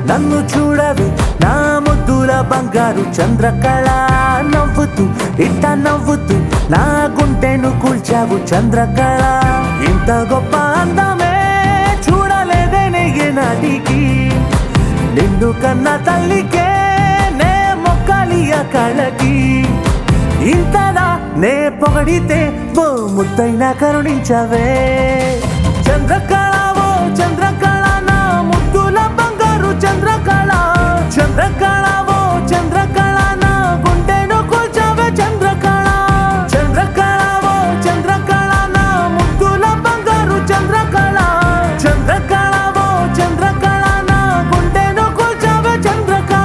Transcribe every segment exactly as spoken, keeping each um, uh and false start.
నన్ను చూడవే నా ముద్దుల బంగారు చంద్రకళ నవ్వుతూ ఇట్ట నవ్వుతూ నా గుంటెను కూల్చావు చంద్రకళ ఇంత గొప్ప అందమే చూడలేదేనే నాటికి నిన్ను కన్న తల్లికే నే మొక్కాలి ఆ కళకి ఇంతలా నే పొగడితే ఓ ముద్దైనా కరుణించవే చంద్రకళ ఓ చంద్రకళ నా ముద్దుల బంగారు చంద్రకళ చంద్రకళ ఓ చంద్రకళ నా గుండెను కూల్చావే చంద్రకళ చంద్రకళ ఓ చంద్రకళ నా ముద్దుల బంగారు చంద్రకళ చంద్రకళ ఓ చంద్రకళ నా గుండెను కూల్చావే చంద్రకళ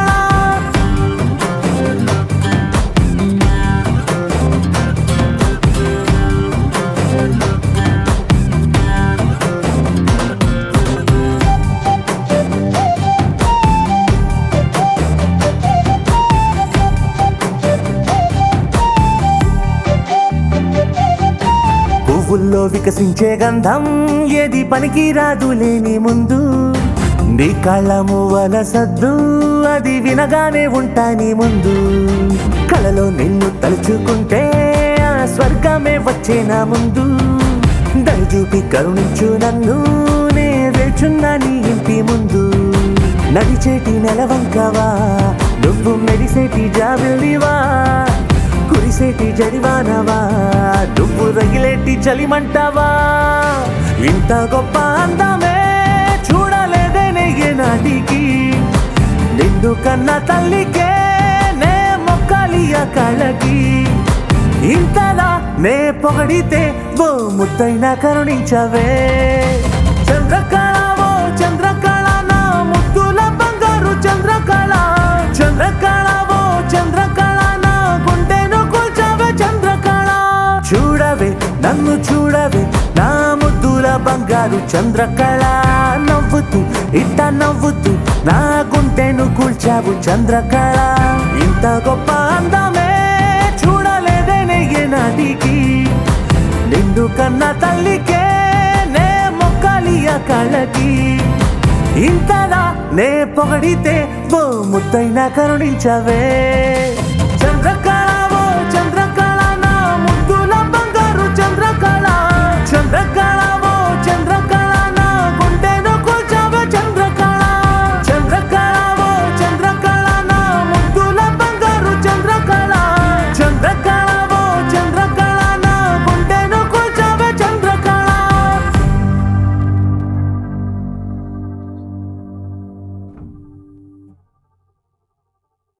పువ్వుల్లో వికసించే గంధం ఏది పనికి రాదు లేని ముందు నీ కళ్ళ మువ్వల సద్దు అది వినగానే ఉంటా నీ ముందు కళలో నిన్ను తలుచుకుంటే ఆ స్వర్గమే వచ్చే నా ముందు దయచూపి కరుణించు నన్ను నే వేచున్నా నీ ఇంటి ముందు నడిచేటి నెలవంకవా నువ్వు మెరిసేటి జాబిలివా కురిసేటి జడివానవా నువ్వు రగిలేటి చలిమంటావా ఇంత గొప్ప అందమే చూడలేదేనే నాటికి నిన్ను కన్న తల్లికే నే మొక్కాలి ఆ కళకి ఇంతలా నే పొగడితే ఓ ముద్దైనా కరుణించవే చంద్రకళ ఓ చంద్రకళ నా ముద్దుల బంగారు చంద్రకళ చంద్రకళ ఓ చంద్రకళ నా గుండెను కూల్చావే చంద్రకళ చూడవే నన్ను చూడవే నా ముద్దుల బంగారు చంద్రకళ నవ్వుతూ ఇట్ట నవ్వుతూ నా గుండెను కూల్చావు చంద్రకళ ఇంత గొప్ప అందమే చూడలేదేనే నాటికి నిన్ను కన్న తల్లికే నే మొక్కాలి ఆ కళకి ఇంతలా నే పొగడితే ఓ ముద్దైనా కరుణించవే